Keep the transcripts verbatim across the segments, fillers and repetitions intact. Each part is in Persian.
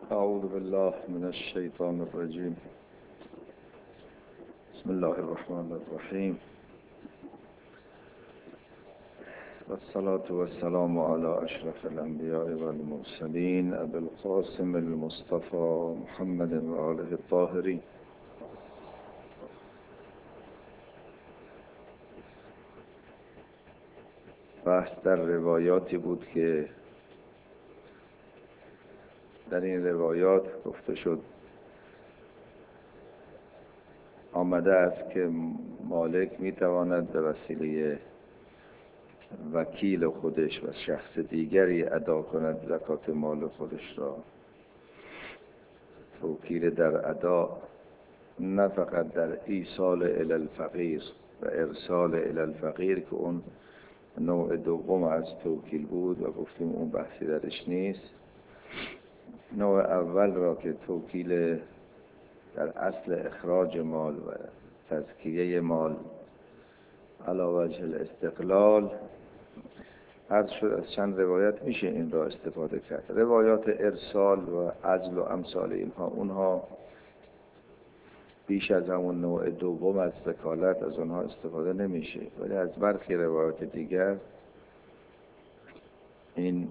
اعوذ بالله من الشیطان الرجیم. بسم الله الرحمن الرحیم. والصلاة والسلام على اشرف الانبیاء والمرسلین ابی القاسم المصطفى محمد و آله الطاهرین. بحث در روایاتی بود که در این روایات گفته شد آمده است که مالک میتواند به وسیله وکیل خودش و شخص دیگری ادا کند زکات مال خودش را. توکیل در ادا، نه فقط در ایصال الی الفقیر و ارسال الی الفقیر که اون نوع دوم از توکیل بود و گفتیم اون بحثی درش نیست. نوع اول را که توکیل در اصل اخراج مال و تزکیه مال علی وجه الاستقلال، عرض شد از چند روایت میشه این را استفاده کرد. روایات ارسال و عزل و امثال اینها، اونها بیش از همون نوع دوم از وکالت از اونها استفاده نمیشه، ولی از برخی روایات دیگر این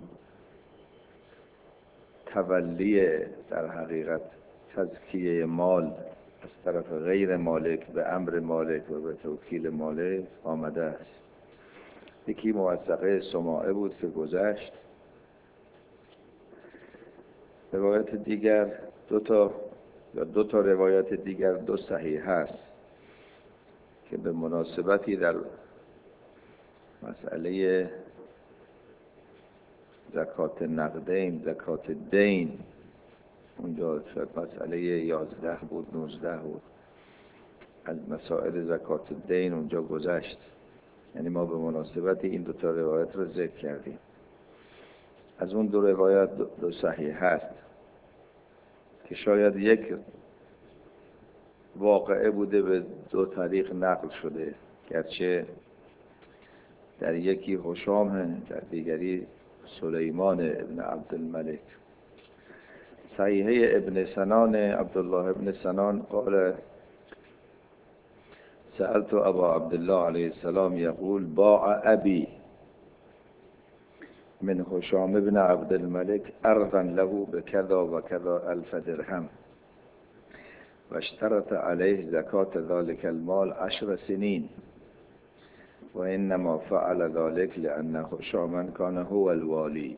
تولی در حقیقت تزکیه مال از طرف غیر مالک به امر مالک و به توکیل مالک آمده است. یکی موثقه سماعه بود که گذشت. روایت دیگر دو تا یا دو تا روایت دیگر دو صحیح هست که به مناسبتی در مسئله زکات نقدین، زکات دین، اونجا شاید مسئله یازده بود نوزده بود، از مسائل زکات دین اونجا گذشت. یعنی ما به مناسبت این دو تا روایت رو ذکر کردیم. از اون دو روایت دو صحیح هست که شاید یک واقعه بوده به دو طریق نقل شده، گرچه در یکی هشام در دیگری سلیمان ابن عبدالملک. صحیحه ابن سنان، عبدالله ابن سنان قال سألت ابا عبدالله علیه السلام یقول باع ابی من هشام ابن عبدالملک ارضا له بكذا وكذا الف درهم و اشترط علیه زکات ذلك المال عشر سنین و انما فعل ذلك لأن هشاما كان هو الوالی.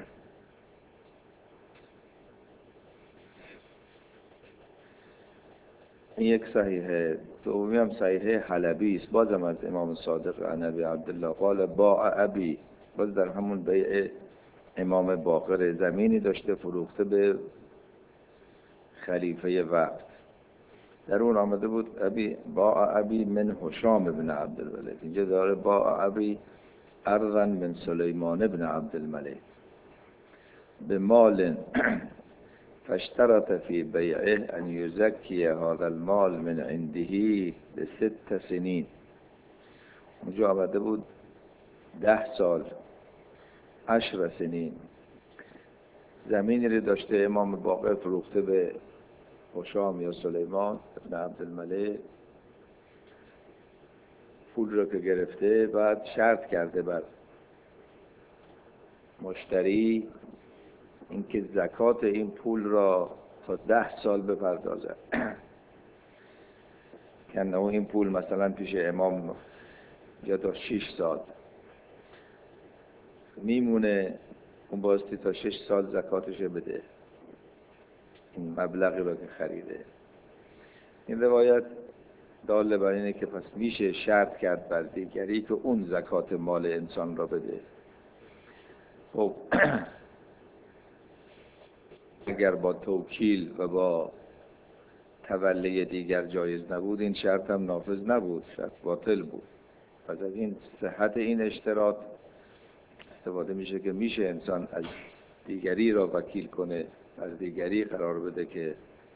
این یک صحیحه. دومی هم صحیحه حلبی است، بازم از امام صادق عن ابی عبدالله قال باع ابی، باز در همون بیع امام باقر زمینی داشته فروخته به خلیفه وقت. در اون آمده بود ابی باع ابی من هشام ابن عبدالملک، اینجا داره باع ابی ارضا من سلیمان ابن عبدالملک به مال فاشترط في بيعه ان يزكي هذا المال من عنده بست سنين. اونجا آمده بود ده سال، عشر سنین. زمینی رو داشته امام باقر فروخته به هشام یا سلیمان ابن عبدالملک، پول رو که گرفته بعد شرط کرده بر مشتری اینکه زکات این پول را تا ده سال بپردازد. کنه این پول مثلا پیش امام یا تا شش سال میمونه، اون باستی تا شش سال زکاتش بده این مبلغی را که خریده. این روایت داله بر اینه که پس میشه شرط کرد بر دیگری که اون زکات مال انسان را بده. خب اگر با توکیل و با تولی دیگر جایز نبود، این شرط هم نافذ نبود، شرط باطل بود. پس از این صحت این اشتراط استفاده میشه که میشه انسان از دیگری را وکیل کنه، از دیگری قرار بده که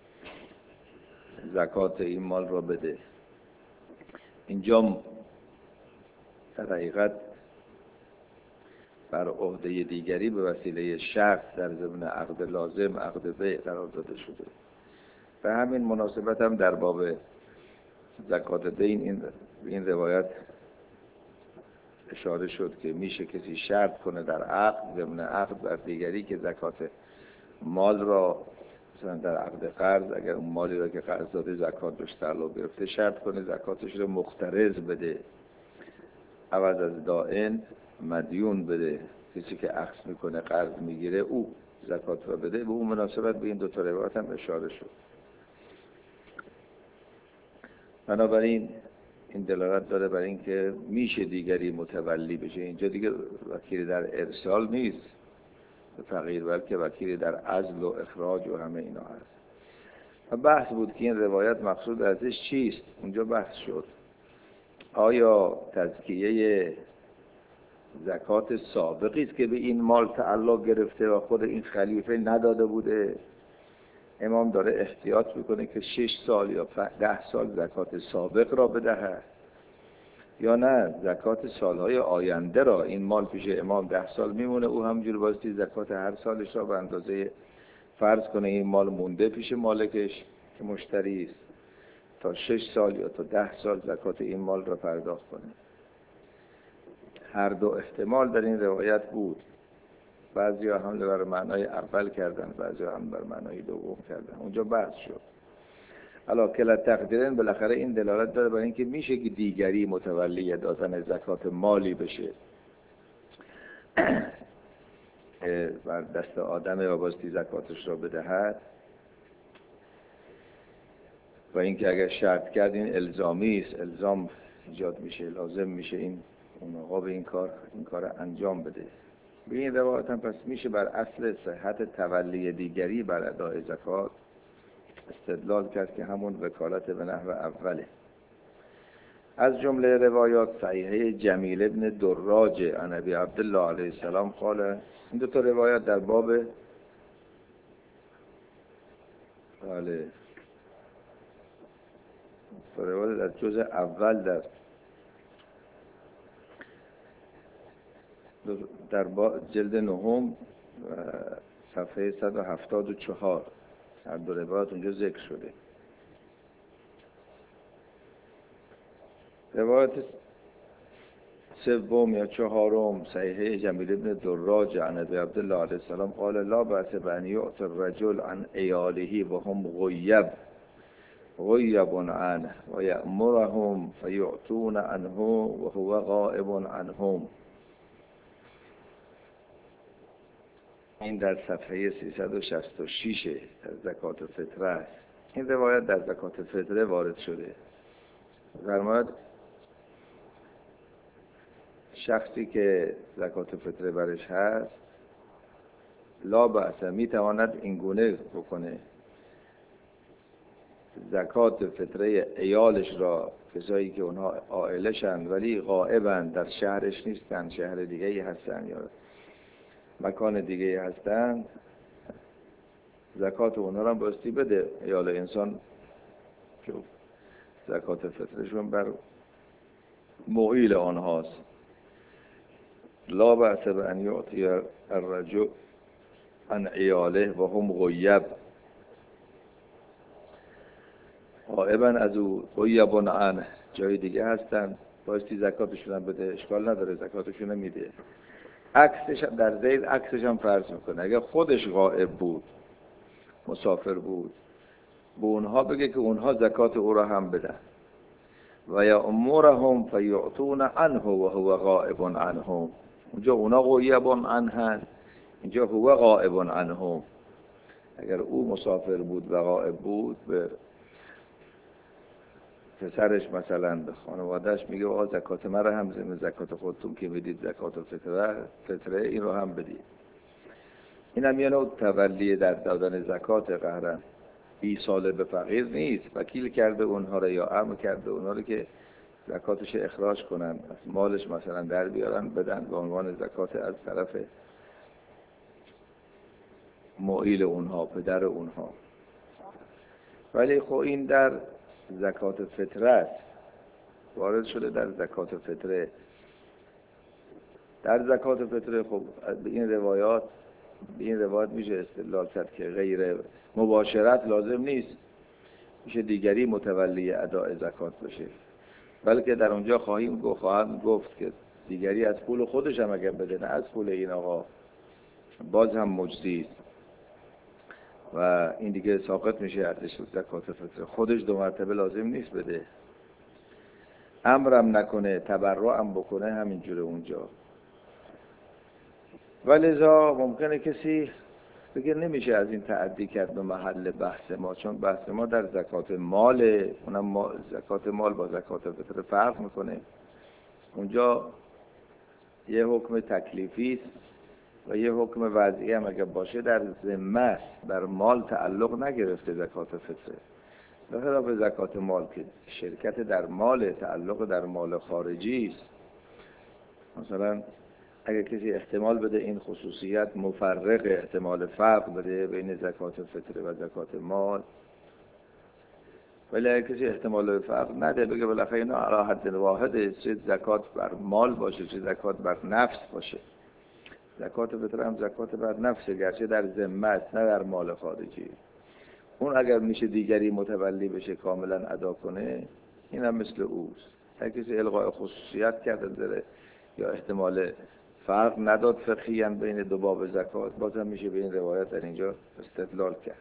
زکات این مال را بده. اینجا در حقیقت بر عهده دیگری به وسیله شرط در ضمن عقد لازم عقد بیع قرار داده شده. به همین مناسبت هم در باب زکات دین این این روایت اشاره شد که میشه کسی شرط کنه در عقد ضمن عقد بر دیگری که زکات مال را، مثلا در عقد قرض اگر اون مالی را که قرض داده زکات روش تعلق گرفته شرط کنه زکاتش رو مقترض بده، عوض از دائن مدیون بده، کسی که اخذ میکنه قرض میگیره او زکات را بده. به اون مناسبت به این دو تا روایت هم اشاره شد. بنابراین این دلالت داره بر این که میشه دیگری متولی بشه. اینجا دیگه وکیل در ارسال نیست به فقیر، بلکه وکیل در عزل و اخراج و همه اینا هست. و بحث بود که این روایت مقصود ازش چیست. اونجا بحث شد آیا تزکیه زکات سابقی است که به این مال تعلق گرفته و خود این خلیفه نداده بوده، امام داره احتیاط میکنه که شش سال یا ده سال زکات سابق را بدهد، یا نه زکات سالهای آینده را. این مال پیش امام ده سال میمونه، او همجور باستی زکات هر سالش را به اندازه فرض کنه این مال مونده پیش مالکش که مشتری است، تا شش سال یا تا ده سال زکات این مال را پرداخت کنه. هر دو احتمال در این روایت بود. بعضی ها هم بر معنای اول کردن، بعضی ها هم بر معنای دوم کردن. اونجا بحث شد. علا کلا تقدیرن بالاخره این دلالت داره برای اینکه میشه که دیگری متولی دادن زکات مالی بشه بر دست آدم و باستی زکاتش را بدهد، و اینکه اگر شرط کرد این الزامی است، الزام ایجاد میشه، لازم میشه این اون آقا به این کار این کار انجام بده. به این روایت هم پس میشه بر اصل صحت تولی دیگری بر ادای زکات استدلال کرد که همون وکالت به نحو اوله. از جمله روایات صحیحه جمیل ابن دراج عن ابی عبدالله علیه السلام قال. این دو تا روایت در باب بله روایت در جزء اول در در جلد نهم صفحه صد و هفتاد و چهار هر دو روایت اونجا ذکر شده. روایت سوم یا چهارم صحیحه جمیل ابن دراج عن ابی عبدالله علیه السلام قال لا بأس بأن یعطی الرجل عن عیاله وهم غیب غیب عنه و یأمرهم فیعطون عنه و هو غائب عنهم. این در صفحه سیصد و شصت و شش در زکات فطره است. این روایت در زکات فطره وارد شده. فرماید شخصی که زکات فطره برش هست لا بأس میتواند این گونه بکنه زکات فطره عیالش را، کسایی که اونها عائلشند ولی غائبند، در شهرش نیستند، شهر دیگه‌ای هستند یا مکان دیگه‌ای هستند، زکات اونها را باستی بده. عیال انسان که زکات فطرشون بر موئیل آنهاست. لا بأس بأن یعطی الرجل عن عیاله و هم غیب غائبا از او غیب عنه، جای دیگه هستن، باستی زکاتشون هم بده، اشکال نداره، زکاتشون میده. عکسش در ذیل عکسش هم فرض میکنه اگر خودش غائب بود مسافر بود به اونها بگه که اونها زکات او را هم بدن و یأمرهم فیعطون عنه و هو غائب عنهم. اونجا اونا غیب عنه هست، اینجا هو غائب عنهم. اگر او مسافر بود و غائب بود به پسرش مثلا به خانوادهش میگه آقا زکات من رو هم ضمن زکات خودتون که بدید زکات فطره فطره این رو هم بدید. این هم یه نوع تولی در دادن زکات قهرن. ایصال به فقیر نیست، وکیل کرده اونها رو یا امر کرده اونها رو که زکاتش اخراج کنن، از مالش مثلا در بیارن بدن به عنوان زکات از طرف موئیل اونها، پدر اونها. ولی خب این در زکات فطره است، وارد شده در زکات فطره. در زکات فطره خب به این روایات به این روایت میشه استدلال کرد که غیر مباشرت لازم نیست، میشه دیگری متولی اداء زکات بشه، بلکه در اونجا خواهیم گفت خواهم گفت که دیگری از پول خودش هم اگر بده، نه از پول این آقا، باز هم مجزی است و این دیگه ساقط میشه ارزش زکات فطره. خودش دو مرتبه لازم نیست بده، امرم نکنه تبرعم بکنه همینجوره اونجا. ولذا ممکنه کسی بگه نمیشه از این تعدی کرد به محل بحث ما، چون بحث ما در زکات مال، اونم ما زکات مال با زکات فطره فرق میکنه. اونجا یه حکم تکلیفی است و یه حکم وضعی هم اگه باشه در ذمه است، بر مال تعلق نگرفته زکات فطره. به خلاف زکات مال که شرکت در مال، تعلق در مال خارجی است. مثلا اگه کسی احتمال بده این خصوصیت مفرق، احتمال فرق بده بین زکات فطره و زکات مال، ولی اگه کسی احتمال فرق نده، بگه بالاخره اینا علی حد واحده، چه زکات بر مال باشه چه زکات بر نفس باشه. زکات فطره هم زکات بر نفسه، گرچه در ذمه است نه در مال خارجی. اون اگر میشه دیگری متولی بشه کاملا ادا کنه، این هم مثل اوست. اگه کسی الغای خصوصیت کرده داره یا احتمال فرق نداد فقهیاً بین دو باب زکات، باز هم میشه به این روایت در اینجا استدلال کرد.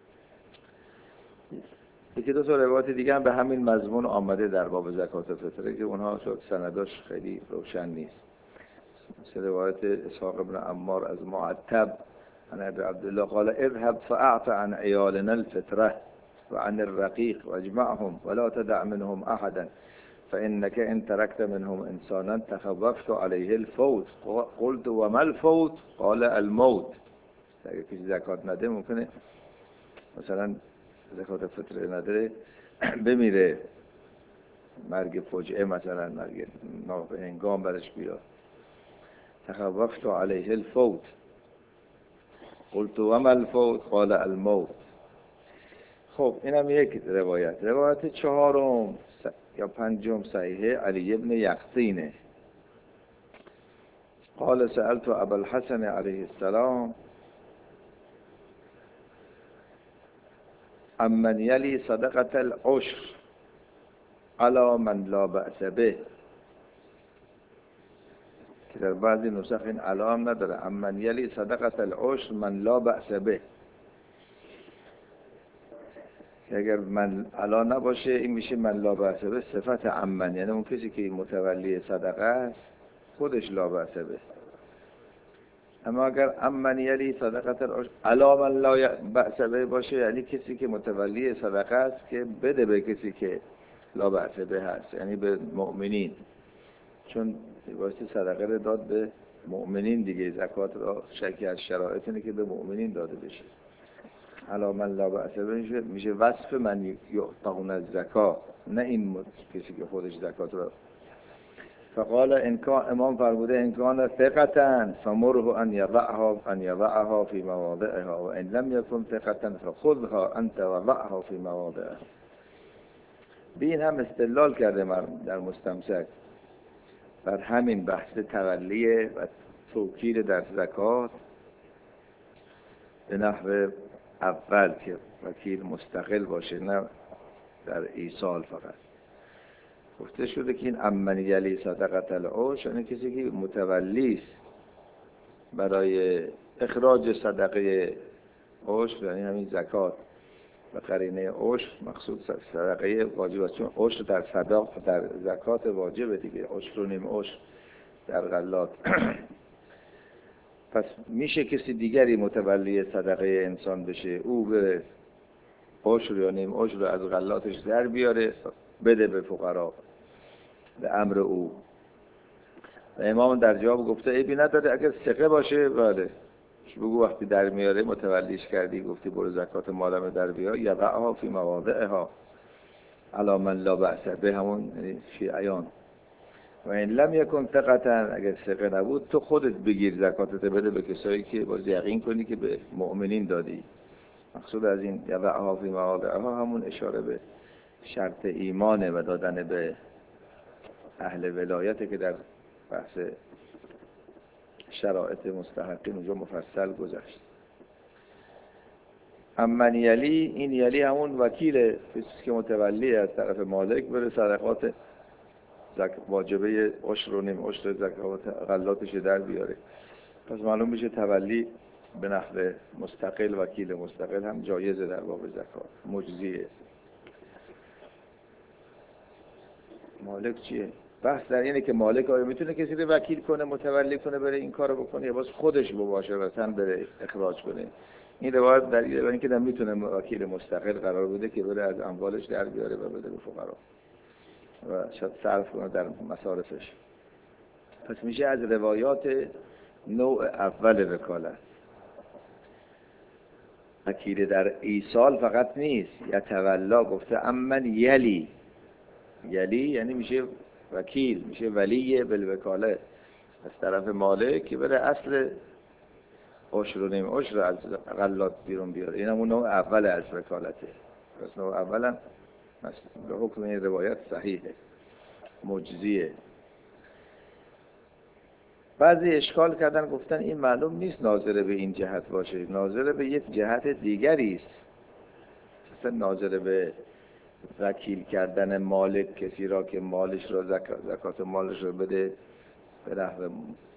یکی دو تا روایت دیگه هم به همین مضمون آمده در باب زکات فطره که اونها سنداش خیلی روشن نیست. مثل روایت اسحاق ابن عمار از معتب عن ابي عبد الله قال اذهب فاعط عن عيالنا الفطره وعن الرقيق واجمعهم ولا تدع منهم احدا فانك ان تركت منهم انسانا تخوفت عليه الفوت قلت وما الفوت قال الموت. اگه کسی زکات نده ممکنه مثلا زکات فطره نداره بمیره، مرگ فجعه مثلا، مرگ ناهنگام برش بیاد. تخوفت عليه الفوت قلت وما الفوت قال الموت. خب اینم یک روایت. روایت چهارم س... یا پنجم صحیحه علی ابن یقطینه. قال سألت ابا الحسن علیه السلام امن یلی صدقة العشر علی من لا بأس به، که در بعضی نسخ این علام نداره، امن یلی صدقة العشر من لا بأس به، که اگر من علا نباشه این میشه من لا بأس به صفت امن، یعنی اون کسی که متولی صدقه است خودش لا بأس به. اما اگر امن یلی صدقة العشر علا من لا بأس به باشه، یعنی کسی که متولی صدقه است که بده به کسی که لا بأس به هست، یعنی به مؤمنین، چون واسه صدقه رو داد به مؤمنین دیگه. زکات را شکی از شرایط اینه که به مؤمنین داده بشه. علا من لا بأس به میشه وصف من یعطون الزکات، نه این کسی که خودش زکات را. فقال انکان امام فرموده انکان ثقة فمره ان یضعها ان یضعها فی مواضعها و ان لم یکن ثقة فخذها انت وضعها فی مواضعها. بین هم استدلال کرده من در مستمسک بر همین بحث تولی و توکیل در زکات به نحو اول که وکیل مستقل باشه، نه در ایصال فقط. گفته شده که این امن یلی صدقة العشر یعنی کسی که متولی است برای اخراج صدقه عشر، یعنی همین زکات و قرینه عشر مقصود صدقه واجب است، چون عشر در صدق در زکات واجبه دیگه، عشر و نیم عشر در غلات. پس میشه کسی دیگری متولی صدقه انسان بشه، او به عشر یا نیم عشر از غلاتش در بیاره بده به فقرا به امر او. و امام در جواب گفته عیبی نداره اگر ثقه باشه، بله بگو وقتی در میاره متولیش کردی گفتی برو زکات مالم در بیار، یضعها فی مواضعها علی من لا بأس به، همون شیعیان. و این لم یکن ثقة اگر ثقه نبود تو خودت بگیر زکاتت بده به کسایی که باز یقین کنی که به مؤمنین دادی. مقصود از این یضعها فی مواضعها همون اشاره به شرط ایمانه و دادن به اهل ولایت که در بحث شرایط مستحقین اونجا مفصل گذشت. امن یلی، این یلی همون وکیل کسی که متولی از طرف مالک بره صدقات زک... واجبه عشر و نیم عشر زکات غلاتش در بیاره. پس معلوم میشه تولی به نحو مستقل، وکیل مستقل هم جایزه در باب زکات، مجزیه. مالک چیه؟ بحث در اینه که مالک آیا میتونه کسی رو وکیل کنه، متولی کنه بره این کارو بکنه، یا باز خودش مباشرتاً بره اخراج کنه. این روایت دلیل بر اینکه میتونه وکیل مستقل قرار بده که بره از اموالش در بیاره و بده به فقرا و شاید صرف کنه در مصارفش. پس میشه از روایات نوع اول وکالت. وکیل در ایصال فقط نیست، یتولا گفته امن یلی، یلی یعنی میشه وکیل، میشه ولی بالوکاله از طرف مالک که بره اصل عشر و نیم عشر از غلات بیرون بیاره. این همون نوع اول از وکالته. پس نوع اولا به حکم این روایت صحیحه، مجزیه. بعضی اشکال کردن گفتن این معلوم نیست ناظر به این جهت باشه، ناظر به یک جهت دیگری است. مثلا ناظر به وکیل کردن مالک کسی را که مالش را زکات, زکات مالش را بده به نحو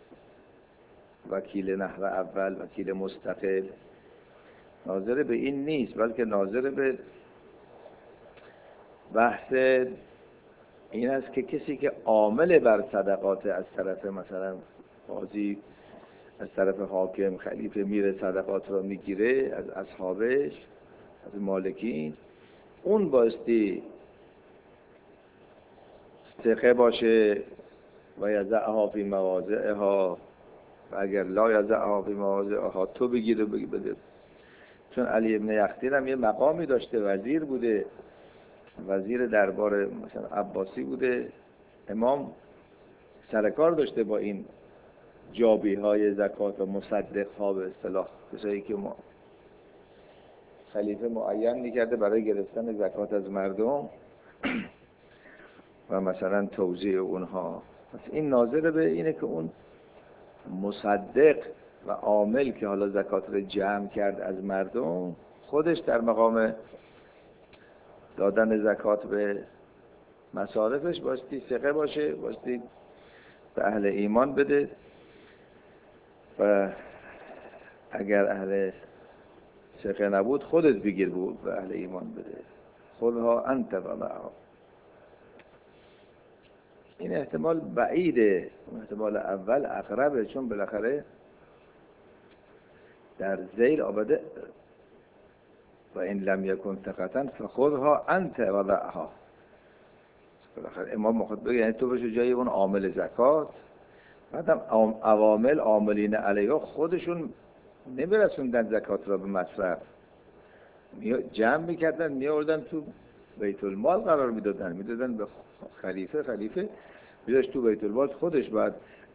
وکیل نحو اول، وکیل مستقل، ناظر به این نیست، بلکه ناظر به بحث این است که کسی که عامل بر صدقات از طرف مثلا قاضی، از طرف حاکم، خلیفه میره صدقات را میگیره از اصحابش، از مالکین، اون بایستی ثقه باشه و یضعها فی مواضعها، و اگر لا یضعها فی مواضعها تو بگیر و بگی بده. چون علی ابن یختین هم یه مقامی داشته، وزیر بوده، وزیر دربار مثلا عباسی بوده، امام سرکار داشته با این جابی های زکات و مصدق ها، به اصطلاح کسایی که ما خلیفه معین میکرده برای گرفتن زکات از مردم و مثلا توزیع اونها. پس این ناظر به اینه که اون مصدق و عامل که حالا زکات رو جمع کرد از مردم، خودش در مقام دادن زکات به مصارفش باستی ثقه باشه، باستی به اهل ایمان بده، و اگر اهل ثقه نبود خودت بگیر بود به اهل ایمان بده. خودها انت و معها. این احتمال بعیده، احتمال اول اقربه، چون بالاخره در ذیل آمده و این لم یکن ثقتن فخذها انت و ضعها. بالاخره امام مخاطب بگه یعنی تو بشه جای اون عامل زکات، بعدم عوامل عاملین علیها خودشون نمیرسوندن زکات را به مصرف، جمع میکردن میآوردن تو بیت المال قرار میدادن، میدادن به خلیفه، خلیفه میذاشت تو بیت المال، خودش بعد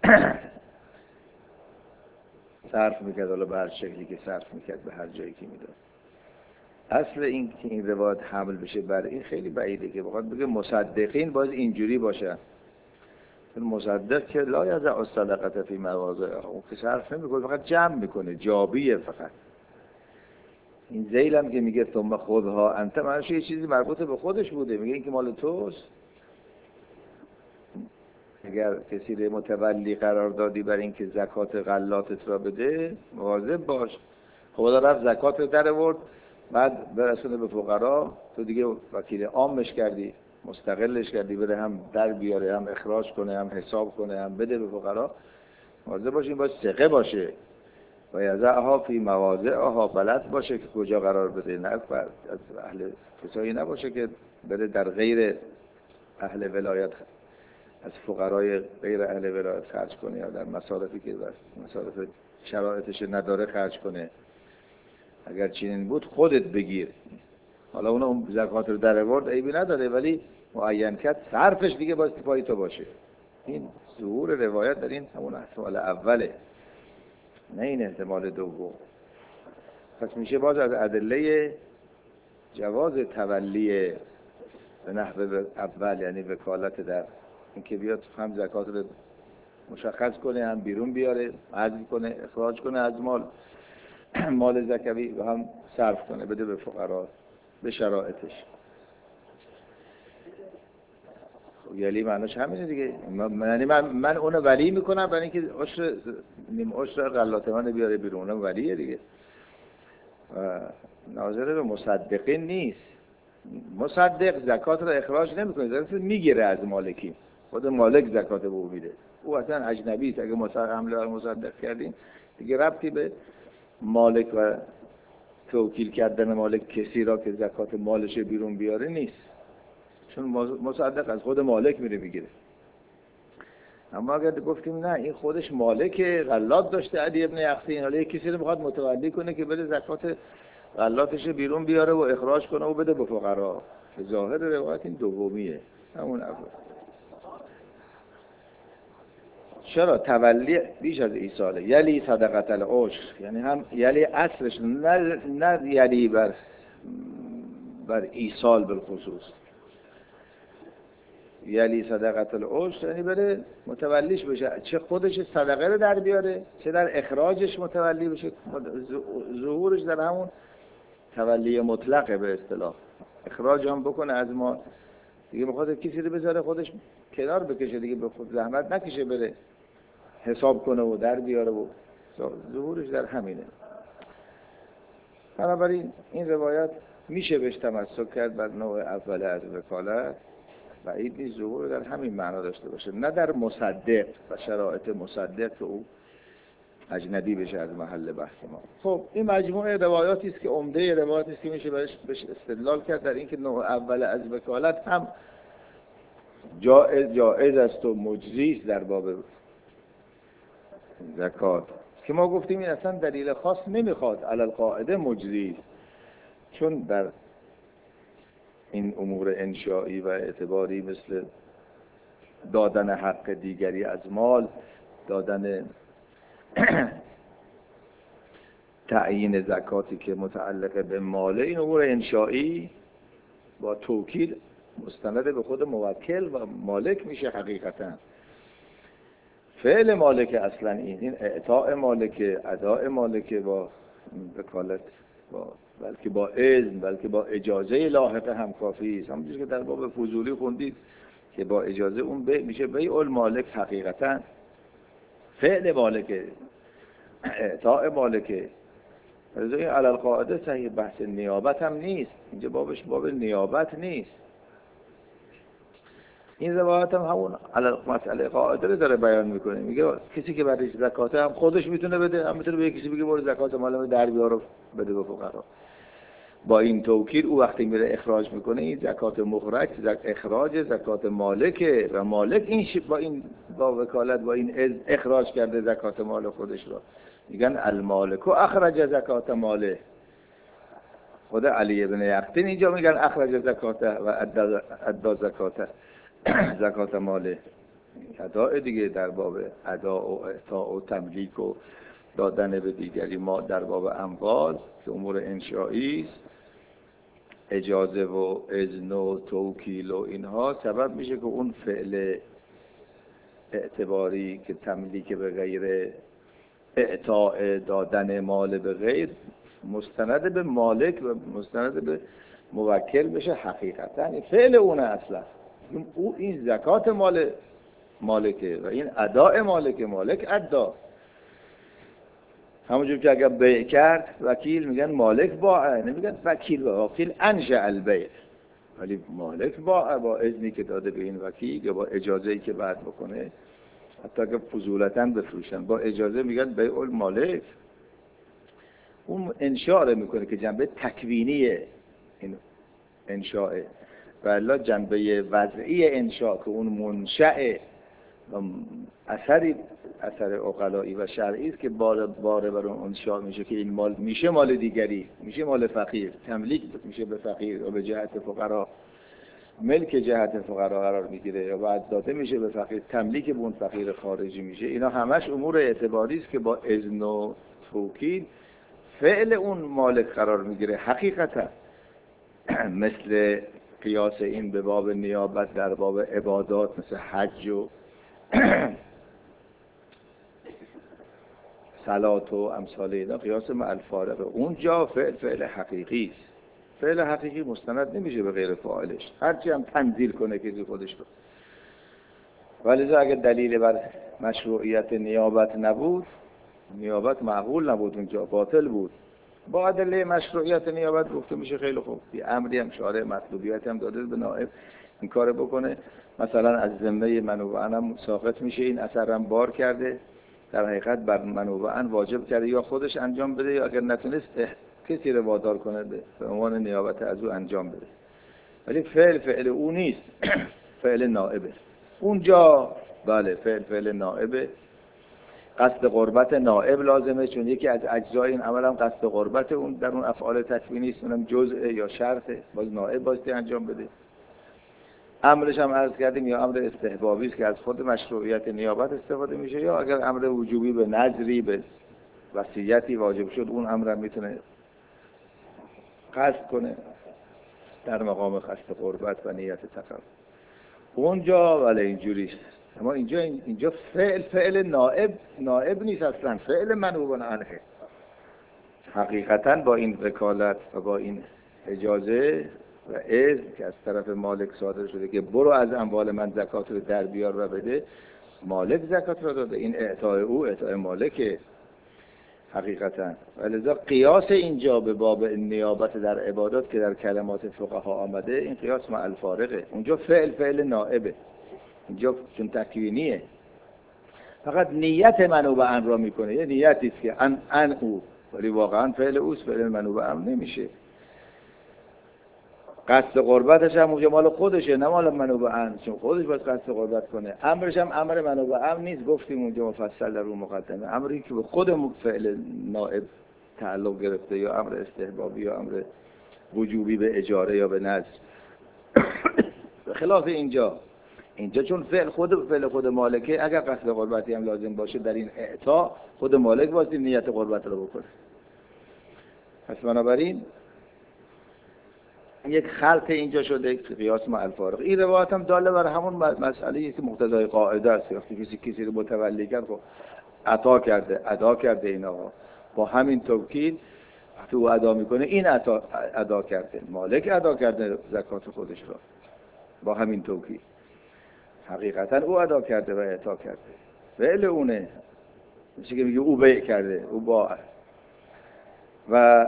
صرف میکرد، حالا به هر شکلی که صرف میکرد به هر جایی که میداد. اصل این که این روایت حمل بشه بر این خیلی بعیده که بخواد بگه مصدقین باز اینجوری باشن. مصدق که لا یضع الصدقه فی مواضعها، اون که صرف نمیکنه، فقط جمع میکنه، جابیه فقط. این ذیل هم که میگه ثم خذها انت، معنیش یه چیزی مربوط به خودش بوده، میگه این که مال توست. اگر کسی رو متولی قرار دادی برای اینکه زکات غلاتت را بده، مواظب باش. خدا رفت زکات رو در آورد، بعد برسونه به فقرا، تو دیگه وکیل عامش کردی، مستقلش کردی، بره هم در بیاره، هم اخراج کنه، هم حساب کنه، هم بده به فقرا. مواظب باش، این باید ثقه باشه و یضعها فی مواضعها، بلد باشه که کجا قرار بده، نه از اهل کسایی نباشه که بره در غیر اهل ولایت، از فقرای غیر اهل ولایت خرج کنه، یا در مصارفی که مصارف شرایطش نداره خرج کنه. اگر چنین بود خودت بگیر. حالا اون اون زکات رو در آورد عیبی نداره، ولی معین کرد صرفش دیگه باید پای تو باشه. این ظهور روایت در این همون احتمال اوله، نه این احتمال دوم. پس میشه باز از ادله جواز تولی به نحو اول، یعنی وکالت در این که بیاد هم زکات رو مشخص کنه، هم بیرون بیاره، عزل کنه، اخراج کنه از مال مال زکوی و هم صرف کنه بده به فقرا به شرایطش. یلی معناش همینه دیگه. من من, من اونو ولی میکنم برای اینکه عشر نیم عشر غلات من بیاره بیرون، اونم ولیه دیگه. ناظر به مصدقین نیست. مصدق زکات رو اخراج نمیکنه، زکات میگیره از مالکی. خود مالک زکات به او میده. او اصلا اجنبی است. اگه مصدق حمله بر مصدق کردیم دیگه ربطی به مالک و توکیل کردن مالک کسی را که زکات مالش بیرون بیاره نیست، چون مصدق از خود مالک میره میگیره. اما اگر گفتیم نه این خودش مالک غلات داشته علی ابن یقطین، حالا یک کسی رو میخواد متولی کنه که بده زکات غلاتش بیرون بیاره و اخراج کنه و بده به فقرا، که ظاهر روایت این دومیه همون اول. چرا تولی بیش از ایصاله؟ یلی صدقه العشر، یعنی هم یلی اصلش نه نه یلی بر بر ایصال بالخصوص، یلی صدقه العشر یعنی بره متولیش بشه، چه خودش صدقه رو در بیاره چه در اخراجش متولی بشه. ظهورش در همون تولی مطلقه به اصطلاح، اخراج هم بکنه از ما دیگه، بخواد کسی رو بذاره خودش کنار بکشه دیگه، به خود زحمت نکشه بره حساب کنه و در بیاره و ظهورش در همینه. بنابراین این روایت میشه بهش تمسک کرد بر نوع اول از وکالت و این نیز ظهور در همین معنا داشته باشه، نه در مصدق و شرایط مصدق که او اجنبی بشه از محل بحث ما. خب این مجموعه روایاتی است که عمده روایاتی است که میشه بهش بهش استدلال کرد در اینکه نوع اول از وکالت هم جائز جائز است و مجزی است در باب زکات، که ما گفتیم این اصلا دلیل خاص نمیخواد، علی القاعده مجزی است، چون در این امور انشایی و اعتباری مثل دادن حق دیگری از مال، دادن تعیین زکاتی که متعلق به ماله، این امور انشایی با توکید مستند به خود موکل و مالک میشه حقیقتا. فعل مالک اصلا این این اعطاء مالک، اداء مالک با وکالت، با بلکه با اذن، بلکه با اجازه لاحقه هم کافی است. همونجوری که در باب فضولی خوندید که با اجازه اون بیع میشه بیع المالک. حقیقتا فعل مالک، اعطاء مالک، از این علی القاعده صحیح. بحث نیابت هم نیست اینجا، بابش باب نیابت نیست. این روایت هم همون مسئله قاعده رو داره بیان میکنه، میگه کسی که برای زکات هم خودش میتونه بده، هم میتونه به کسی بگه برو زکات مال در بیار بده به فقرا. با این توکید او وقتی میره اخراج میکنه، این زکات مخرج زک... اخراج زکات مالکه و مالک این ش... با این با وکالت با این از اخراج کرده زکات مال خودش رو. میگن المالک و اخرج زکات ماله. خود علی ابن یقطین اینجا میگن اخرج زکات و ادا, ادا زکات زکات ماله، اداء دیگه در باب ادا و اعطاء و تملیک و دادن به دیگری ما در باب اموال که امور انشایی است. اجازه و اذن و توکیل و اینها سبب میشه که اون فعل اعتباری که تملیک به غیر، اعطاء دادن مال به غیر، مستند به مالک و مستند به موکل بشه. حقیقتا این فعل اونه اصلا، او این زکات مال مالکه و این اداء مالک، مالک ادا. همونجور که اگر بیع کرد وکیل میگن مالک باع، نمیگن وکیل و وکیل انشأ البیع، ولی مالک باع با اذنی که داده به این وکیل یا با اجازه‌ای که بعد بکنه، حتی اگر فضولتاً بفروشن با اجازه میگن بیع المالک. اون انشاء میکنه که جنبه تکوینی این انشاء، و الا جنبه وضعی انشاء که اون منشأ و اثری اثر عقلایی و شرعی است که بار باره بر اون انشاء میشه که این مال میشه مال دیگری، میشه مال فقیر، تملیک میشه به فقیر و به جهت فقرا، ملک جهت فقرا قرار میگیره و بعد داده میشه به فقیر، تملیک به اون فقیر خارجی میشه. اینا همش امور اعتباری است که با اذن و توکید فعل اون مالک قرار میگیره. حقیقتا مثل قیاس این به باب نیابت در باب عبادات مثل حج و صلات و امثال اینا قیاس مع الفارقه. اونجا فعل فعل حقیقی است. فعل حقیقی مستند نمیشه به غیر فاعلش، هرچی هم تنزیل کنه کسی خودش رو. ولی اگه دلیل بر مشروعیت نیابت نبود، نیابت معقول نبود، اونجا باطل بود. با ادله مشروعیت نیابت گفته میشه خیلی خوب، یه امری هم شارع مطلوبیت هم داده به نائب این کار بکنه، مثلا از ذمه منوعن هم ساقط میشه، این اثر هم بار کرده، در حقیقت بر منوعن واجب کرده یا خودش انجام بده یا اگر نتونست کسی رو وادار کنه به عنوان نیابت از او انجام بده. ولی فعل فعل او نیست، فعل نائبه. اونجا بله فعل فعل نائبه. قصد قربت نائب لازمه، چون یکی از اجزای این عمل هم قصد قربت اون در اون افعال تکوینی است، اونم جزء یا شرطه، باز نائب باستی انجام بده. امرش هم عرض کردیم یا امر استحبابی است که از خود مشروعیت نیابت استفاده میشه، یا اگر امر وجوبی به نظری به وصیتی واجب شد، اون امر هم میتونه قصد کنه در مقام قصد قربت و نیت تقرب. اونجا ولی اینجوریست. اما اینجا اینجا فعل فعل نائب نائب نیست اصلا، فعل منوب عنه. حقیقتا با این وکالت و با این اجازه و اذن که از طرف مالک صادر شده که برو از اموال من زکات رو در بیار و بده، مالک زکات رو داده، این اعطای او اعطای مالکه حقیقتا. ولذا قیاس اینجا به باب نیابت در عبادات که در کلمات فقها آمده، این قیاس مع الفارقه. اونجا فعل فعل نائبه، اینجا چون تکوینیه، فقط نیت منوب عنه را میکنه، یه نیتی است که ان ان او، ولی واقعا فعل اوست، فعل منوب عنه نمیشه. قصد قربتش هم اونجا مال خودشه، نه مال منوب عنه، چون خودش باید قصد قربت کنه. امرش هم امر منوب عنه نیست، گفتیم اونجا مفصل در اون مقدمه، امری که به خود فعل نائب تعلق گرفته، یا امر استحبابی یا امر وجوبی به اجاره یا به نذر. خلاف اینجا، اینجا چون فعل خود فعل خود مالکه، اگر قصد قربتی هم لازم باشه در این اعطا، خود مالک واسه نیت قربت رو بکنه. پس بنابراین یک خلط اینجا شده قیاس مع الفارق. این روایت هم داله بر همون مسئله که مقتضای قاعده است، وقتی کسی کسی رو متولی کرد خب عطا کرده، ادا کرده، این آقا با همین توکید وقتی او ادا میکنه این عطا ادا کرده، مالک ادا کرده زکات خودش را با همین توکید، حقیقتا او ادا کرده و اعطا کرده، فعل اونه، میشه که میگه او بیع کرده، او با و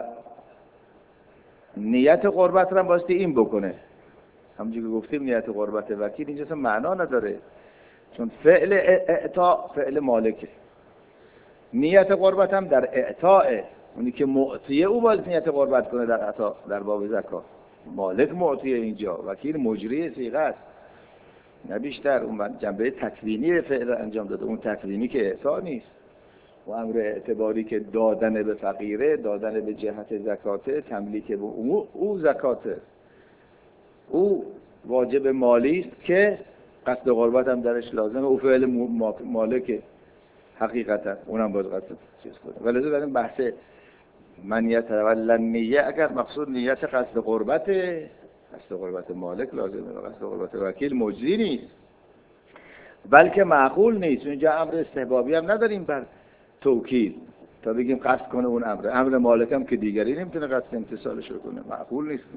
نیت قربت رو هم باستی این بکنه. همونجوری که گفتیم نیت قربت وکیل اینجا اصلا معنا نداره، چون فعل اعطا فعل مالکه، نیت قربت هم در اعطاه، اونی که معطیه او باز نیت قربت کنه در عطا در باب زکات. مالک معطیه اینجا، وکیل مجری صیغه است، نه بیشتر. اون جنبه تکوینی فعل انجام داده، اون تکوینی که اعطا نیست. و امر اعتباری که دادن به فقیره، دادن به جهت زکاته، تملیک به او, او زکاته، او واجب مالی است که قصد قربت هم درش لازمه، او فعل مالک حقیقتا، اونم باز قصد چیز کنه. ولی در این بحث منیت و نیه، اگر مقصود نیت قصد قربته، قصد قربت مالک لازمه و قصد قربت وکیل مجزی نیست، بلکه معقول نیست. اینجا امر استحبابی هم نداریم بر توکید تا بگیم قصد کنه اون امر، امر مالک هم که دیگری نمیتونه قصد امتصالش رو کنه، معقول نیست.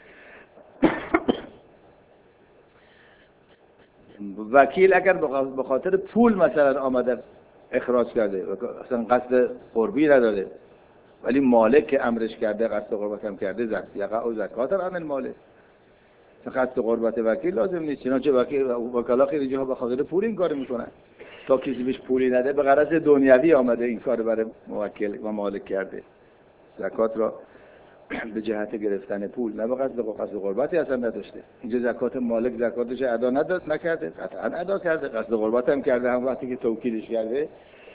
وکیل اگر به خاطر پول مثلا آمده اخراج کرده، اصلا قصد قربی نداره، ولی مالک که امرش کرده قصد قربت هم کرده، زکات یقع و زکات عن المال، قصد قربت وکیل لازم نیست. چنانچه وکیل وکلا خیلی جاها به خاطر پول این کارو میکنن، تا کسی بهش پولی نده به غرض دنیوی آمده این کار برای موکل و مالک کرده، زکات را به جهت گرفتن پول، نه به قصد قصد قربتی اصلا نداشته. اینجا زکات مالک زکاتش ادا نداد نکرده، قطعا ادا کرده، قصد قربت هم کرده، هم وقتی که توکیدش کرده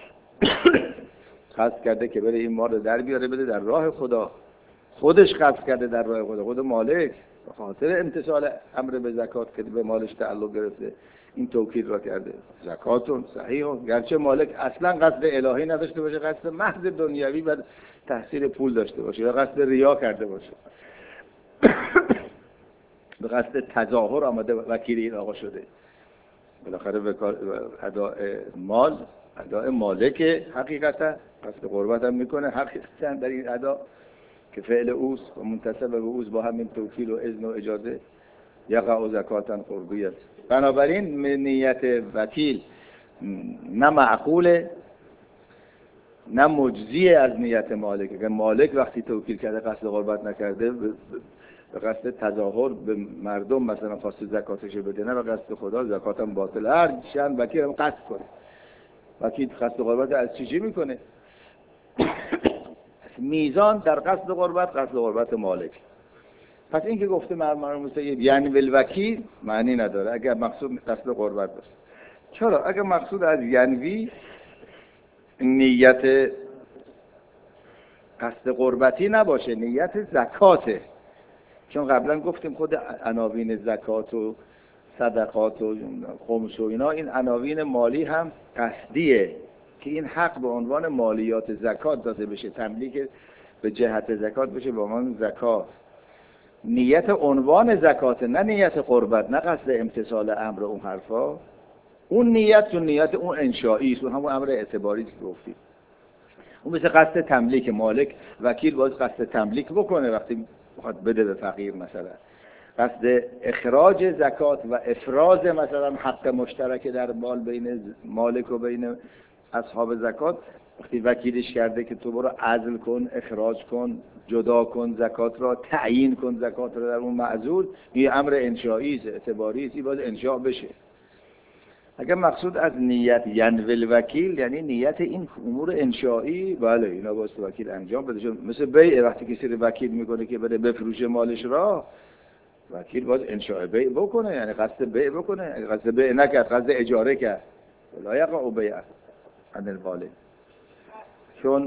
قصد کرده که بره این مال رو در بیاره بده در راه خدا، خودش قصد کرده در راه خدا، خود مالک به خاطر امتثال امر به زکات که به مالش تعلق گرفته این توکید را کرده. زکاتون صحیح، گرچه مالک اصلا قصد الهی نداشته باشه، قصد محض دنیوی و تحصیل پول داشته باشه یا قصد ریا کرده باشه، به قصد تظاهر آمده وکیل این آقا شده، بالاخره اداء مال ادای مالک حقیقتا، قصد قربت هم میکنه حقیقتا در این ادا که فعل اوست و منتسب به اوست با همین توکیل و اذن و اجازه یقع زکاتا قربیت. بنابراین نیت وکیل نه معقوله نه مجزیه از نیت مالک. اگر مالک وقتی توکیل کرده قصد قربت نکرده به قصد تظاهر به مردم مثلا خواسته زکاتش بده، نه به قصد خدا، زکاتم باطل. هر چند وکیل هم قصد کنه، وکیل قصد قربت از چیزی میکنه. میزان در قصد قربت قصد قربت مالک. پس این که گفته مرموم مسیب یعنی بالوکیل معنی نداره اگر مقصود قصد قربت باشه. چرا؟ اگر مقصود از ینوی نیت قصد قربتی نباشه، نیت زکاته. چون قبلا گفتیم خود عناوین زکات و صدقات و خمس و اینا، این عناوین مالی هم قصدیه که این حق به عنوان مالیات زکات داده بشه، تملیک به جهت زکات بشه به عنوان زکات. نیت عنوان زکات، نه نیت قربت، نه قصد امتثال امر اون حرفا. اون نیت تو نیت اون انشایی است، همون امر اعتباری است که گفتیم. اون مثل قصد تملیک مالک، وکیل باید قصد تملیک بکنه وقتی بخواد بده به فقیر. مثلا قصد اخراج زکات و افراز مثلا حق مشترک در مال بین مالک و بین اصحاب زکات، وقتی وکیلش کرده که تو برو عزل کن، اخراج کن، جدا کن زکات را، تعیین کن زکات را در اون معزول، این امر انشایی است، اعتباری است، این باید انشاء بشه. اگر مقصود از نیت ینوی الوکیل یعنی نیت این امور انشایی، بله اینا باید وکیل انجام بده. چون مثل بیع، وقتی کسی رو وکیل میکنه که بره بفروشه مالش را، وکیل باید انشاء بیع بکنه، یعنی قصد بیع بکنه. اگر قصد بیع نکرد، قصد اجاره کرد، لا یقع بیع عن المال. چون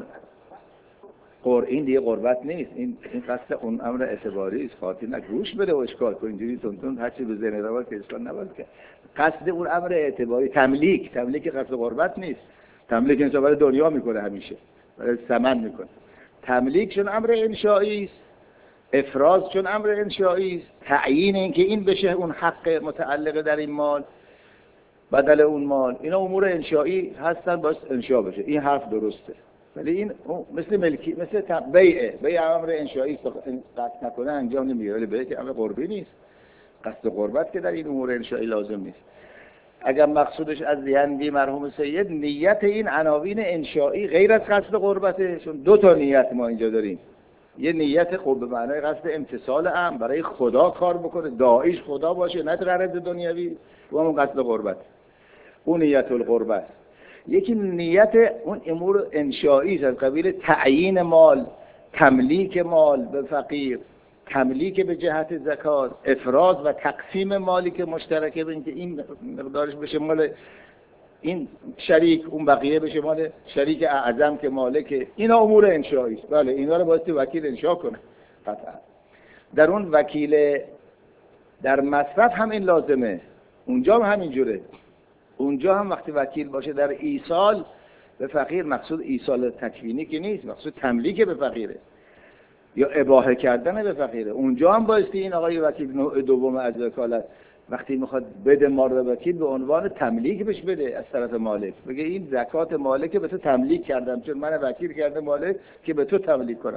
قر این دیگه قربت نیست، این این قصد اون امر اعتباری است. خاطر نگوش بده و اشکال کن اینجوری تون تون هر چی به ذهن راوت که اشکال نباید که قصد اون امر اعتباری. تملیک، تملیک قصد قربت نیست. تملیک انسان برای دنیا میکنه، همیشه برای ثمن میکنه. تملیک چون امر انشایی است، افراز چون امر انشایی است، تعیین این که این بشه اون حق متعلق در این مال، بدل اون مال، اینا امور انشایی هستن، باید انشا بشه. این حرف درسته. ولی این مثل ملکی، مثل بیعه، بیع امر انشایی است، قصد نکنه انجام نمیگیره. ولی بیع که امر قربی نیست، قصد قربت که در این امور انشایی لازم نیست. اگر مقصودش از ینوی مرحوم سید نیت این عناوین انشایی غیر از قصد قربته، چون دو تا نیت ما اینجا داریم. یه نیت خوب به معنای قصد امتثال امر، برای خدا کار بکنه، داعیش خدا باشه، نه غرض دنیوی، و همون قصد قربت، اون نیت القربت. یکی نیت اون امور انشایی است از قبیل تعیین مال، تملیک مال به فقیر، تملیک به جهت زکات، افراز و تقسیم مالی که مشترکه، بین که این مقدارش بشه مال این شریک، اون بقیه بشه مال شریک اعظم که مالک. اینا امور انشایی است. بله اینا رو باید وکیل انشا کنه قطعا. در اون وکیل در مصرف هم این لازمه، اونجا هم همینجوره. اونجا هم وقتی وکیل باشه در ایصال به فقیر، مقصود ایصال تکوینی که نیست، مقصود تملیک به فقیره یا اباحه کردن به فقیره. اونجا هم بایستی این آقای وکیل نوع دوم از وکالت وقتی میخواد بده مال رو وکیل به عنوان تملیک بهش بده از طرف مالک، بگه این زکات مالک به تو تملیک کردم، چون من وکیل کرده مالک که به تو تملیک کنم.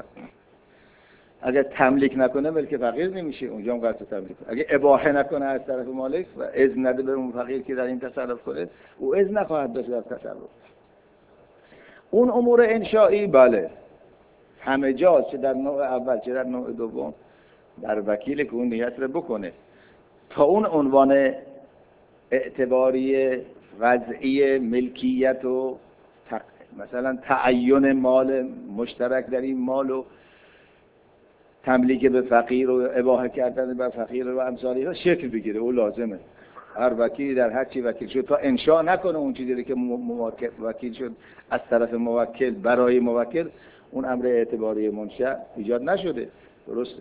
اگر تملیک نکنه ملک فقیر نمیشه، اونجا هم قصد تملیک. اگه اباحه نکنه از طرف مالک و اذن نده به اون فقیر که در این تصرف کنه، او اذن نخواهد داشت در تصرف. اون امور انشایی بله همه جا، چه در نوع اول چه در نوع دوم، در وکیل که اون نیت رو بکنه تا اون عنوان اعتباری وضعی ملکیت و تق... مثلا تعین مال مشترک در این مال و تملیک به فقیر و اباحه کردن به فقیر و امثالی ها شکل بگیره. او لازمه هر وکیلی در هر چی وکیل شد تا انشاء نکنه اون چیزی که موکل وکیل شد از طرف موکل برای موکل، اون امر اعتباری منشأ ایجاد نشده. درسته.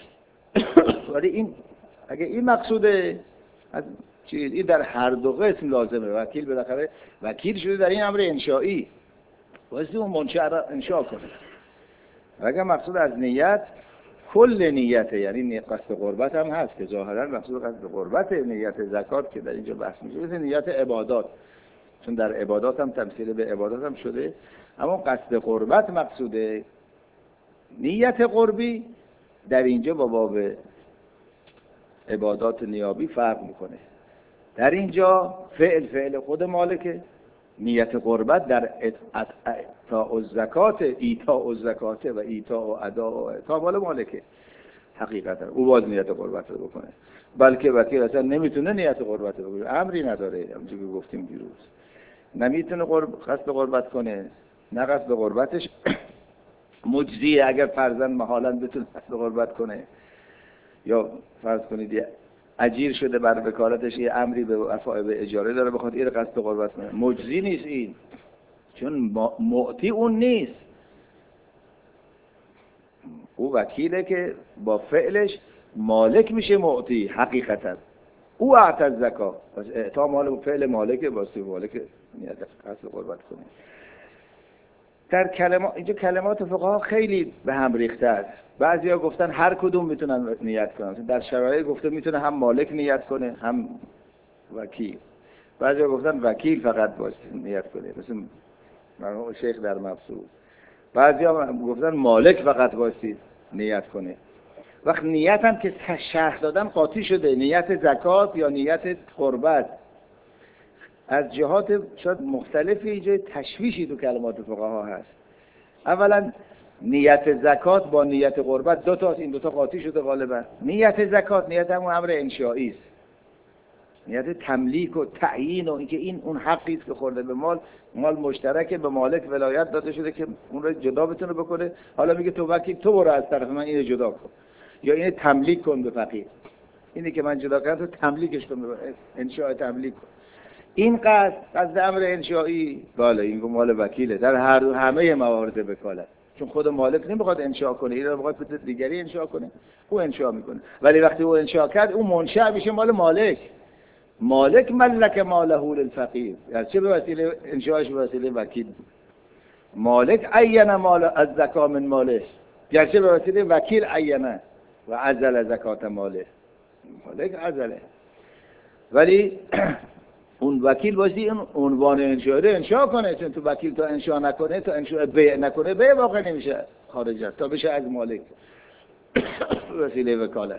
ولی این اگه این مقصوده از چیز، این در هر دو قسم لازمه. وکیل بالاخره وکیل شده در این امر انشایی، واسه اون منشأ را انشاء کنه. اگه مقصود از نیت کل نیته، یعنی قصد قربت هم هست که ظاهرا مقصود قصد قربت نیت زکات که در اینجا بحث میشه، مثل نیت عبادات چون در عبادات هم تمثیل به عبادات هم شده، اما قصد قربت مقصوده. نیت قربی در اینجا با باب عبادات نیابی فرق میکنه. در اینجا فعل فعل خود مالکه، نیت قربت در ایتاء الزکات، ایتاء الزکات و ایتاء و ادا و اعطا مال مالکه. حقیقتا او باز نیت قربت رو بکنه، بلکه وکیل اصلا نمیتونه نیت قربت رو بکنه، امری نداره. همونجوری که گفتیم دیروز، نمیتونه قرب قصد قربت کنه، نه قصد قربتش مجزیه. اگر فرضاً محالاً بتونه قصد قربت کنه، یا فرض کنید اجیر شده بر وکالتش یه امری به وفای به اجاره داره، بخواد این قصد قربت کنه، مجزی نیست این، چون معطی اون نیست. او وکیله که با فعلش مالک میشه معطی حقیقتا. او اعطى الزکات، پس اعطا مال فعل مالکه، واسه مالک نیت قصد قربت کنه. در کلمات اینجا کلمات فقها خیلی به هم ریخته است. بعضیا گفتن هر کدوم میتونن نیت کنن. در شرایط گفته میتونه هم مالک نیت کنه هم وکیل. بعضیا گفتن وکیل فقط باشه نیت کنه، مثل مرحوم شیخ در مبسوط. بعضیا گفتن مالک فقط باشه نیت کنه. وقت نیت هم که شرح دادن قاطی شده، نیت زکات یا نیت قربت، از جهات شاید مختلفی اینجا تشویشی تو کلمات فقها هست. اولا نیت زکات با نیت قربت دو تاست، این دو تا قاطی شده غالبا. نیت زکات نیت همون امر انشایی است، نیت تملیک و تعیین و اینکه این اون حقی است که خورده به مال، مال مشترکه، به مالک ولایت داده شده که اون رو جدا بتونه بکنه. حالا میگه تو وکیل، تو برو از طرف من اینو جدا کن، یا اینو تملیک کن به فقیر، اینی که من جدا کردم تو تملیکش کن، انشاء تملیک کن. این قصد قصد امر انشایی، بله این مال وکیله در هر همه موارد وکالت، چون خود مالک نمیخواد انشاء کنه، این رو میخواد به دیگری انشاء کنه، او انشاء میکنه. ولی وقتی او انشاء کرد، او منشأ میشه مال مالک. مالک ملک ماله للفقیر، یعنی چه به وسیله انشاءش به وسیله وکیل بود. مالک عین مال از زکات من ماله، گرچه به وسیله وکیل عینه و عزل زکات ماله، مالک عزله. ولی اون وکیل باشی این عنوان انشاء رو انشاء کنه، چون تو وکیل تا انشاء نکنه، تا انشاء بیع نکنه، بیع واقع نمیشه خارج است تا بشه از مالک وسیله وکالت.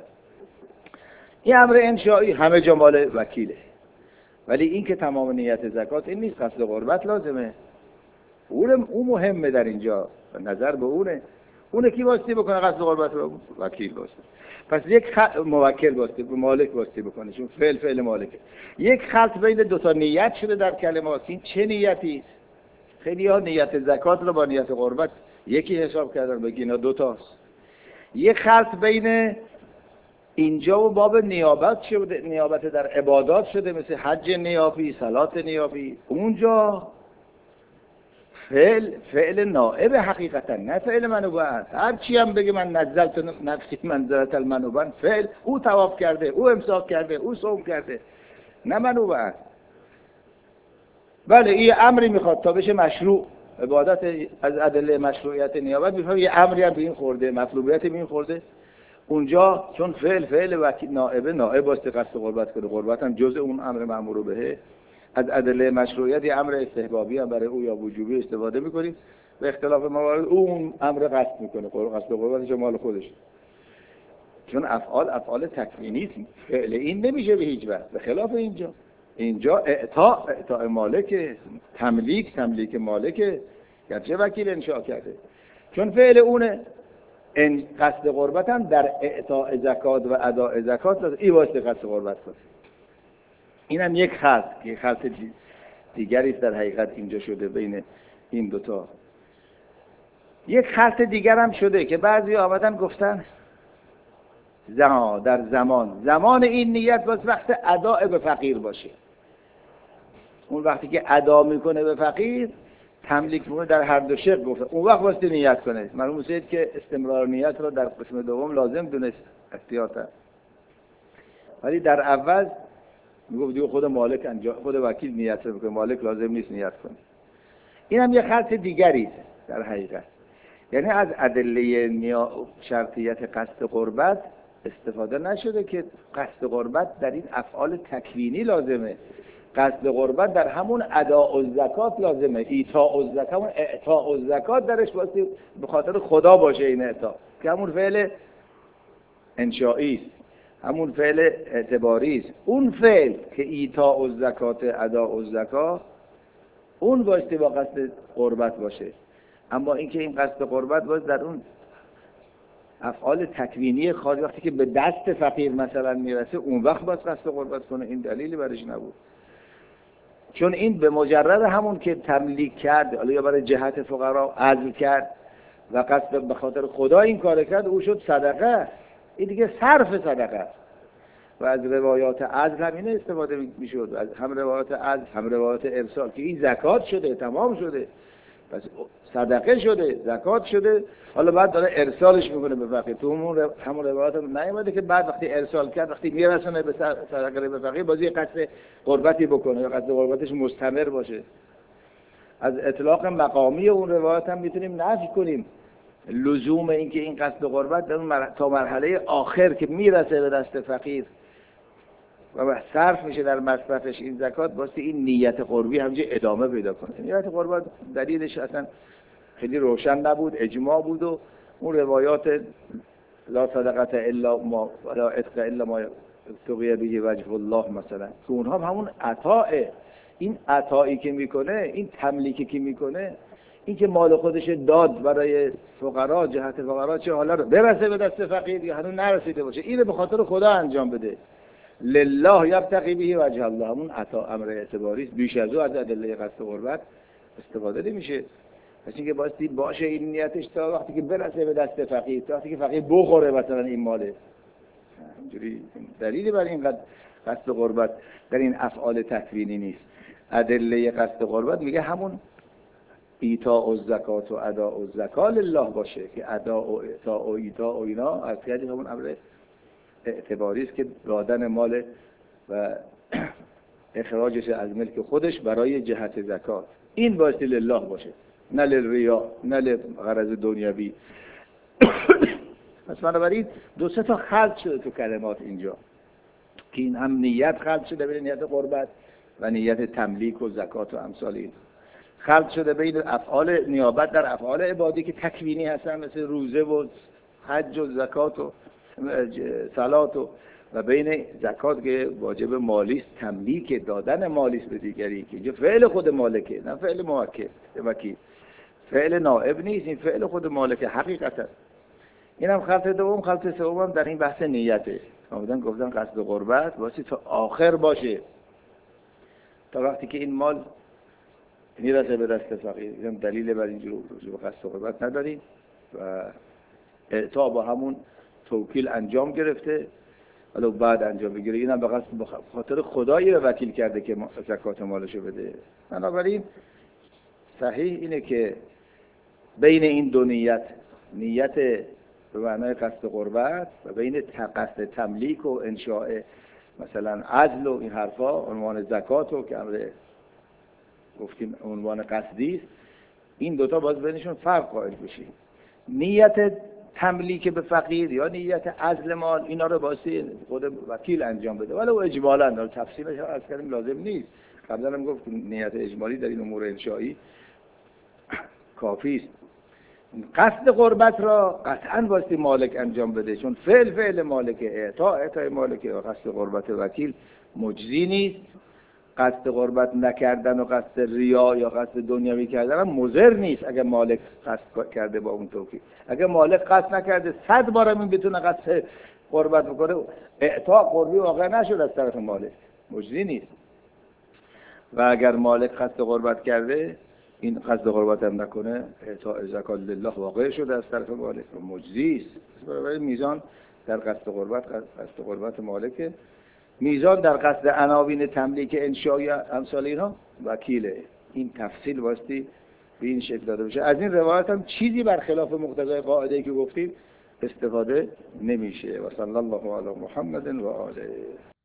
این امر انشایی همه جا مال وکیله. ولی این که تمام نیت زکات این نیست، قصد قربت لازمه. اون اون مهمه در اینجا، نظر به اونه. اونه کی واسطه بکنه قصد قربت رو؟ وکیل واسطه. پس یک خ... موکل واسطه به مالک واسطه بکنه، چون فعل فعل مالکه. یک خلط بین دو تا نیت شده در کلمات. این چه نیتی است؟ خیلی ها نیت زکات رو با نیت قربت یکی حساب کردن، بگی اینا دو تاست. یک خلط بین اینجا و باب نیابت شده، نیابت در عبادات شده، مثل حج نیابی، صلات نیابی. اونجا فعل فعل نائب حقیقتا، نه فعل منوبت. هر چی هم بگه من نزلت نفسی منزلت المنوبت، فعل او طواف کرده، او امساک کرده، او صوم کرده، نه منوبت. بله این امری میخواد تا بشه مشروع عبادت، از ادله مشروعیت نیابت میفهمه یه امری هم به این خورده، مطلوبیت به این خورده. اونجا چون فعل فعل وکیل نائبه، نائب واسه قصد قربت کنه، قربت هم جزء اون امر مأمور بهه. از ادله مشروعیت یه امر استحبابی هم برای او یا وجوبی استفاده میکنیم، به اختلاف موارد اون امر قصد میکنه، قصد قربتش مال خودش، چون افعال افعال تکوینی است. فعل این نمیشه به هیچ وجه، به خلاف اینجا. اینجا اعطاء اعطاء مالک، تملیک تملیک مالک، گرچه وکیل انشاء کرده، چون فعل اونه. این قصد قربت هم در اعطاء زکات و اداء زکات این واسه قصد قربت کنه. اینم یک خط که خط دیگری است در حقیقت اینجا شده بین این دوتا. یک خط دیگر هم شده که بعضی آمدن گفتن زمان در زمان زمان این نیت باز وقت اداء به فقیر باشه. اون وقتی که ادا میکنه به فقیر، تملیک میکنه، در هر دو شق گفته اون وقت واسه نیت کنه. معلوم است که استمرار نیت رو در قسم دوم لازم دونست احتیاطا، ولی در اول میگفت دیگه خود مالک انجام، خود وکیل نیت میکنه، مالک لازم نیست نیت کنه. این هم یه خط دیگری است در حقیقت. یعنی از ادله نیا شرطیت قصد قربت استفاده نشده که قصد قربت در این افعال تکوینی لازمه، قصد قربت در همون اداء الزکات لازمه. ایتاء الزکات، همون اعطاء الزکات درش واسه به خاطر خدا باشه این اعطا، که همون فعل انشائی است، همون فعل اعتباری است. اون فعل که ایتاء الزکات، اداء الزکات، اون بایستی با قصد قربت باشه. اما اینکه این قصد قربت باز در اون افعال تکوینی خاص وقتی که به دست فقیر مثلا میرسه اون وقت باز قصد قربت کنه، این دلیلی برش نبود. چون این به مجرد همون که تملیک کرد، حالا یا برای جهت فقرا عزل کرد و قصد به خاطر خدا این کار کرد، او شد صدقه. این دیگه صرف صدقه است. و از روایات عزل هم اینه استفاده میشد، از هم روایات عزل هم روایات ارسال، که این زکات شده، تمام شده، پس صدقه شده، زکات شده. حالا بعد داره ارسالش میکنه به فقیر. تو همون رو... همون روایات هم نیومده که بعد وقتی ارسال کرد، وقتی میرسونه به صدقه به فقیر، بازی قصد قربتی بکنه یا قصد قربتش مستمر باشه. از اطلاق مقامی اون روایات هم میتونیم نفی کنیم لزوم این که این قصد قربت در مر... تا مرحله آخر که میرسه به دست فقیر و صرف میشه در مصرفش این زکات، واسه این نیت قربی همینجا ادامه پیدا کنه. نیت قربت دلیلش اصلا خیلی روشن نبود، اجماع بود و اون روایات لا صدقت الا ما ولا عتق الا ما تقی به وجه الله مثلا، که اونها هم همون عطاء. این عطایی که میکنه، این تملیکی که میکنه، این که مال خودش داد برای فقرا، جهت فقرا، چه حالا رو برسه به دست فقیر یا هنوز نرسیده باشه، اینو به خاطر خدا انجام بده. لله یبتغی به وجه الله، همون عطا امر اعتباری است. بیش از او از ادله قصد قربت استفاده نمیشه. پس اینکه باستی باشه این نیتش تا وقتی که برسه به دست فقیر، تا وقتی که فقیر بخوره مثلا این ماله. اینجوری دلیلی برای این قصد قربت در این افعال تکوینی نیست. ادله قصد قربت میگه همون ایتاء الزکات و اداء الزکات لله باشه، که اداء و اعطاء و ایتاء و اینا از کردیم همون امر اعتباری است که دادن مال و اخراجش از ملک خودش برای جهت زکات، این بایستی لله باشه، نه للریا، نه لغرض دنیوی. پس بنابراین دو سه تا خلط شده تو کلمات اینجا، که این هم نیت خلط شده بین نیت قربت و نیت تملیک و زکات و امثال این، خلط شده بین افعال نیابت در افعال عبادی که تکوینی هستن مثل روزه و حج و زکات و صلات و و بین زکات که واجب مالی است، تملیک دادن مالی است به دیگری، که اینجا فعل خود مالکه، نه فعل موکل وکیل، فعل نائب نیست، این فعل خود مالکه حقیقتا. اینم خلط دوم. خلط سوم در این بحث نیته. آمدن گفتن قصد قربت واسه تا آخر باشه، تا وقتی که این مال میرسه به دست فقیر. اینم دلیل بر اینجور به قصد قربت نداریم و اعطا با همون توکیل انجام گرفته، ولی بعد انجام بگیره. اینم به قصد خاطر خدایی رو وکیل کرده که زکات مالشو بده. بنابراین صحیح اینه که بین این دو نیت، نیت به معنای قصد قربت و بین قصد تملیک و انشاء مثلا عدل و این حرفا، عنوان زکات و که امر گفتیم عنوان قصدی است، این دوتا باز بینشون فرق قائل بشیم. نیت تملیک به فقیر یا نیت عزل مال، اینا رو واسه خود وکیل انجام بده، ولی اجمالاً در تفصیلش از کردیم لازم نیست. قبلا هم گفتم نیت اجمالی در این امور انشایی کافی است. قصد قربت را قطعاً واسه مالک انجام بده، چون فعل فعل مالکه، اعطاء اعطای مالکه و قصد قربت وکیل مجزی نیست. قصد قربت نکردن و قصد ریا یا قصد دنیوی کردن هم مضر نیست اگر مالک قصد کرده با اون توکید. اگر مالک قصد نکرده صد بار هم بتونه قصد قربت بکنه، اعطاء قربی واقع نشد از طرف مالک، مجزی نیست. و اگر مالک قصد قربت کرده، این قصد قربت هم نکنه، اعطاء زکات لله واقع شده از طرف مالک و مجزی است. برای میزان در قصد قربت، قصد قربت مالکه، میزان در قصد عناوین تملیک انشایی امثال اینها وکیله. این تفصیل واسطی به این شکل داده بشه. از این روایت هم چیزی برخلاف مقتضای قاعده‌ای که گفتیم استفاده نمیشه. و صلی الله علی محمد و آله.